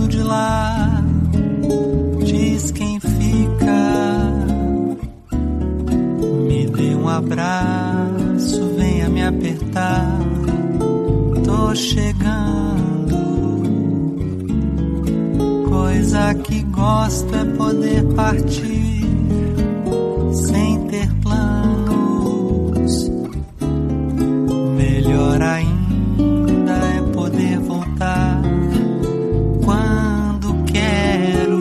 mundo de lá. Diz quem fica, me dê um abraço, venha me apertar. Tô chegando. Coisa que gosto é poder partir sem ter planos. Melhor ainda é poder voltar quando quero.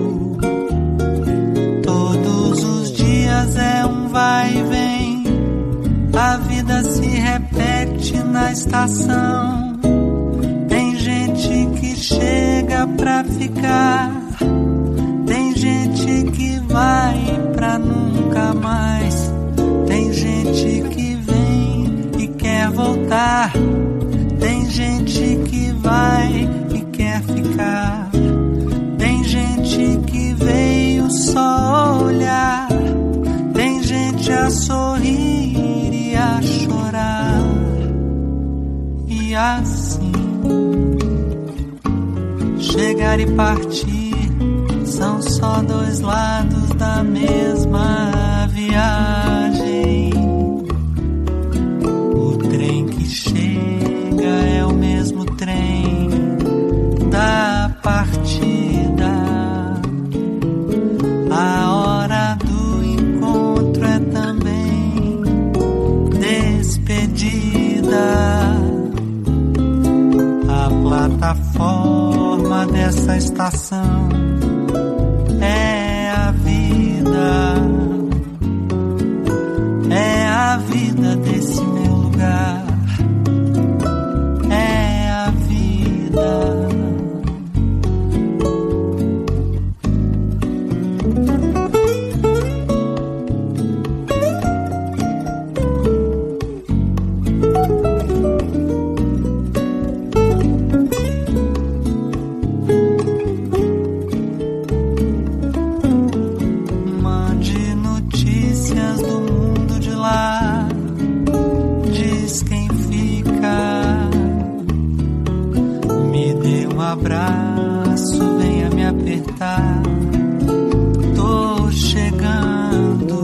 Todos os dias é um vai e vem, a vida se repete na estação. Tem gente que chega pra ficar, tem gente que vai pra nunca mais, tem gente que vem e quer voltar, tem gente que vai e quer ficar, tem gente que veio só olhar, tem gente a sorrir e a chorar. E assim, chegar e partir são só dois lados da mesma viagem. O trem que chega é o mesmo trem da partida. A hora do encontro é também despedida. A plataforma dessa estação é a vida, é a vida desse meu lugar, é a vida. Abraço, venha me apertar. Tô chegando.